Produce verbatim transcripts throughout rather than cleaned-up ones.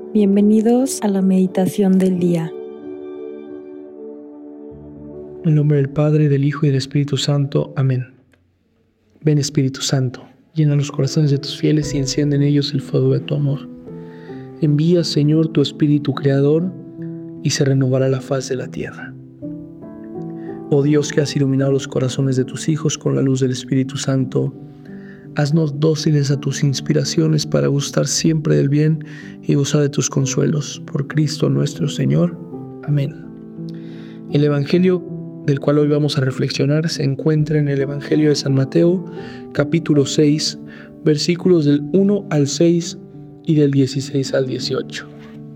Bienvenidos a la meditación del día. En el nombre del Padre, del Hijo y del Espíritu Santo. Amén. Ven, Espíritu Santo, llena los corazones de tus fieles y enciende en ellos el fuego de tu amor. Envía, Señor, tu Espíritu Creador y se renovará la faz de la tierra. Oh Dios, que has iluminado los corazones de tus hijos con la luz del Espíritu Santo, haznos dóciles a tus inspiraciones para gustar siempre del bien y gozar de tus consuelos. Por Cristo nuestro Señor. Amén. El Evangelio del cual hoy vamos a reflexionar se encuentra en el Evangelio de San Mateo, capítulo seis, versículos del uno al seis y del dieciséis al dieciocho.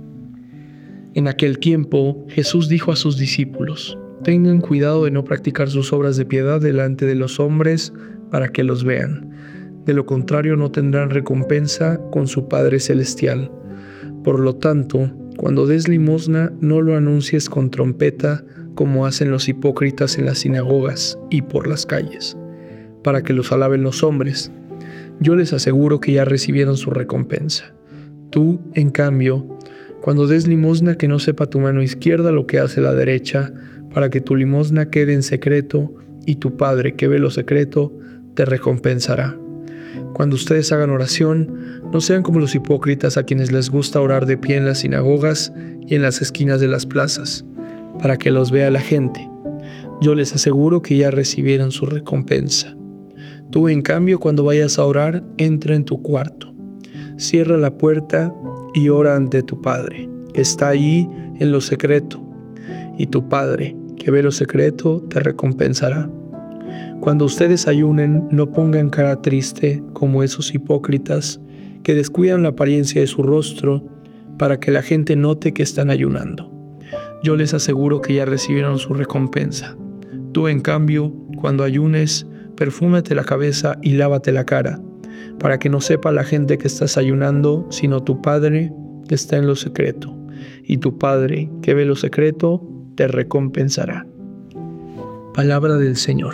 En aquel tiempo, Jesús dijo a sus discípulos: tengan cuidado de no practicar sus obras de piedad delante de los hombres para que los vean. De lo contrario, no tendrán recompensa con su Padre Celestial. Por lo tanto, cuando des limosna, no lo anuncies con trompeta, como hacen los hipócritas en las sinagogas y por las calles, para que los alaben los hombres. Yo les aseguro que ya recibieron su recompensa. Tú, en cambio, cuando des limosna, que no sepa tu mano izquierda lo que hace la derecha, para que tu limosna quede en secreto, y tu Padre, que ve lo secreto, te recompensará. Cuando ustedes hagan oración, no sean como los hipócritas, a quienes les gusta orar de pie en las sinagogas y en las esquinas de las plazas, para que los vea la gente. Yo les aseguro que ya recibieron su recompensa. Tú, en cambio, cuando vayas a orar, entra en tu cuarto, cierra la puerta y ora ante tu Padre, que está allí en lo secreto, y tu Padre, que ve lo secreto, te recompensará. Cuando ustedes ayunen, no pongan cara triste como esos hipócritas que descuidan la apariencia de su rostro para que la gente note que están ayunando. Yo les aseguro que ya recibieron su recompensa. Tú, en cambio, cuando ayunes, perfúmate la cabeza y lávate la cara, para que no sepa la gente que estás ayunando, sino tu Padre que está en lo secreto. Y tu Padre, que ve lo secreto, te recompensará. Palabra del Señor.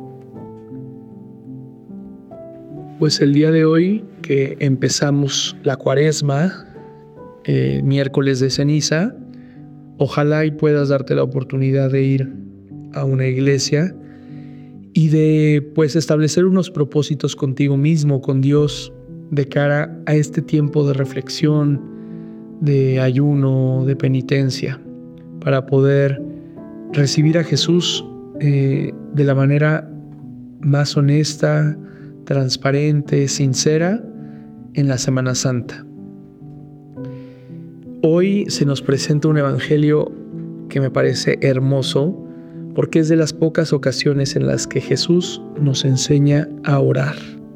Pues el día de hoy que empezamos la Cuaresma, eh, miércoles de ceniza, ojalá y puedas darte la oportunidad de ir a una iglesia y de pues establecer unos propósitos contigo mismo, con Dios, de cara a este tiempo de reflexión, de ayuno, de penitencia, para poder recibir a Jesús eh, de la manera más honesta, transparente, sincera en la Semana Santa. Hoy se nos presenta un evangelio que me parece hermoso, porque es de las pocas ocasiones en las que Jesús nos enseña a orar.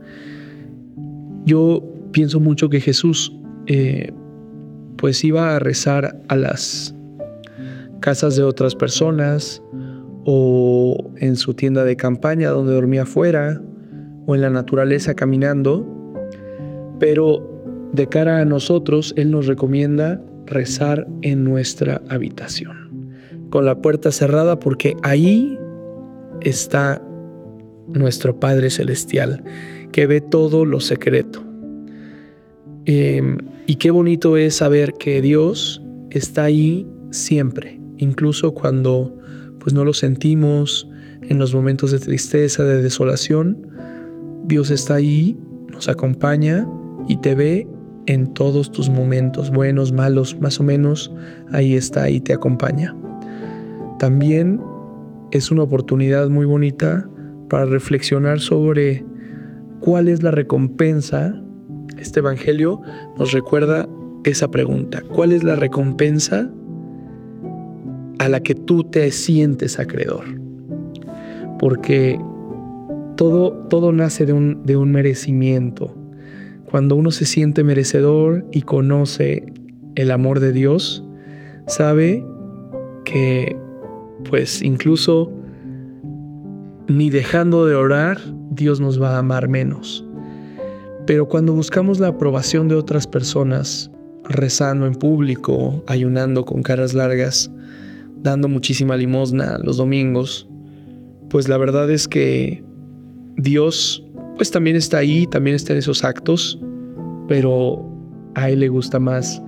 Yo pienso mucho que Jesús eh, pues iba a rezar a las casas de otras personas, o en su tienda de campaña donde dormía afuera, o en la naturaleza caminando, pero de cara a nosotros, Él nos recomienda rezar en nuestra habitación, con la puerta cerrada, porque ahí está nuestro Padre Celestial, que ve todo lo secreto. Eh, y qué bonito es saber que Dios está ahí siempre, incluso cuando pues, no lo sentimos, en los momentos de tristeza, de desolación. Dios está ahí, nos acompaña y te ve en todos tus momentos, buenos, malos, más o menos, ahí está y te acompaña. También es una oportunidad muy bonita para reflexionar sobre cuál es la recompensa. Este evangelio nos recuerda esa pregunta: ¿cuál es la recompensa a la que tú te sientes acreedor? Porque todo, todo nace de un, de un merecimiento. Cuando uno se siente merecedor y conoce el amor de Dios, sabe que pues incluso ni dejando de orar, Dios nos va a amar menos. Pero cuando buscamos la aprobación de otras personas, rezando en público, ayunando con caras largas, dando muchísima limosna los domingos, pues la verdad es que Dios pues también está ahí, también está en esos actos, pero a Él le gusta más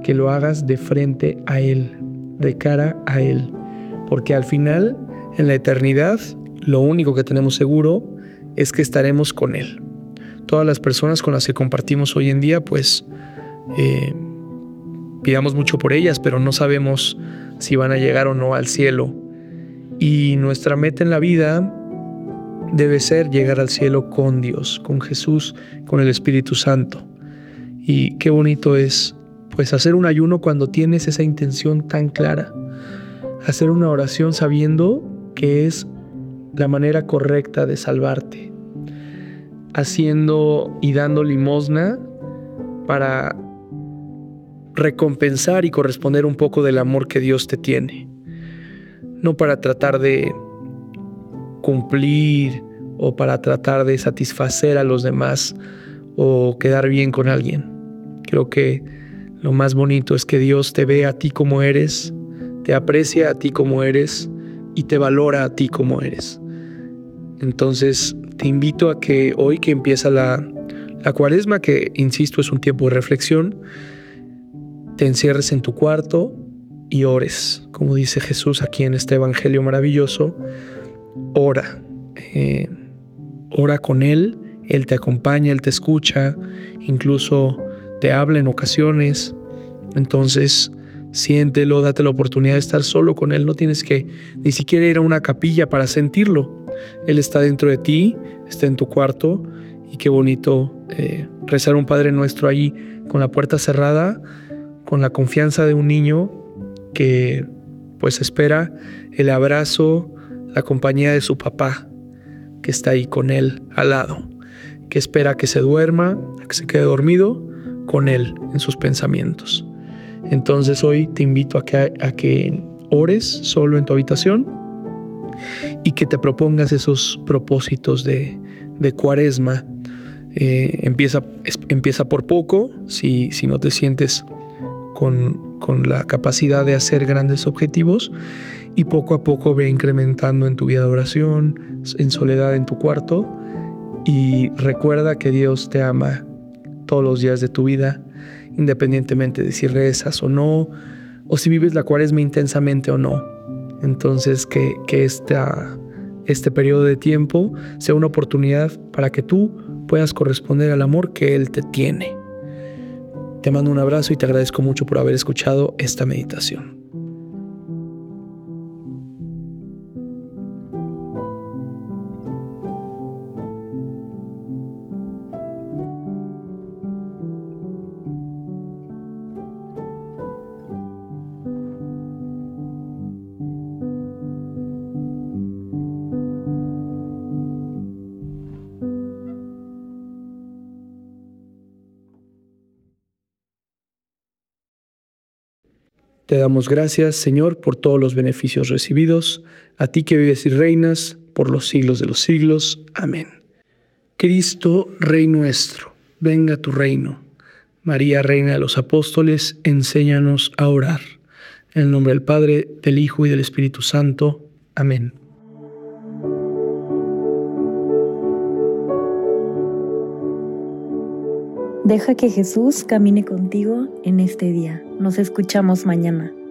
que lo hagas de frente a Él, de cara a Él. Porque al final, en la eternidad, lo único que tenemos seguro es que estaremos con Él. Todas las personas con las que compartimos hoy en día, pues eh, pidamos mucho por ellas, pero no sabemos si van a llegar o no al cielo. Y nuestra meta en la vida debe ser llegar al cielo con Dios, con Jesús, con el Espíritu Santo. Y qué bonito es, pues, hacer un ayuno cuando tienes esa intención tan clara. Hacer una oración sabiendo que es la manera correcta de salvarte. Haciendo y dando limosna para recompensar y corresponder un poco del amor que Dios te tiene. No para tratar de cumplir o para tratar de satisfacer a los demás o quedar bien con alguien. Creo que lo más bonito es que Dios te ve a ti como eres, te aprecia a ti como eres y te valora a ti como eres. Entonces te invito a que hoy que empieza la, la cuaresma, que insisto es un tiempo de reflexión, te encierres en tu cuarto y ores, como dice Jesús aquí en este evangelio maravilloso. Ora, eh, ora con Él, Él te acompaña, Él te escucha, incluso te habla en ocasiones. Entonces siéntelo, date la oportunidad de estar solo con Él, no tienes que ni siquiera ir a una capilla para sentirlo. Él está dentro de ti, está en tu cuarto, y qué bonito eh, rezar un Padre Nuestro ahí con la puerta cerrada, con la confianza de un niño que pues espera el abrazo, la compañía de su papá, que está ahí con él al lado, que espera que se duerma, que se quede dormido con él en sus pensamientos. Entonces hoy te invito a que, a que ores solo en tu habitación y que te propongas esos propósitos de, de cuaresma. Eh, empieza, es, empieza por poco, si, si no te sientes con, con la capacidad de hacer grandes objetivos, y poco a poco ve incrementando en tu vida de oración, en soledad en tu cuarto, y recuerda que Dios te ama todos los días de tu vida, independientemente de si rezas o no, o si vives la cuaresma intensamente o no. Entonces que, que esta, este periodo de tiempo sea una oportunidad para que tú puedas corresponder al amor que Él te tiene. Te mando un abrazo y te agradezco mucho por haber escuchado esta meditación. Te damos gracias, Señor, por todos los beneficios recibidos, a ti que vives y reinas por los siglos de los siglos. Amén. Cristo, Rey nuestro, venga a tu reino. María, Reina de los Apóstoles, enséñanos a orar. En el nombre del Padre, del Hijo y del Espíritu Santo. Amén. Deja que Jesús camine contigo en este día. Nos escuchamos mañana.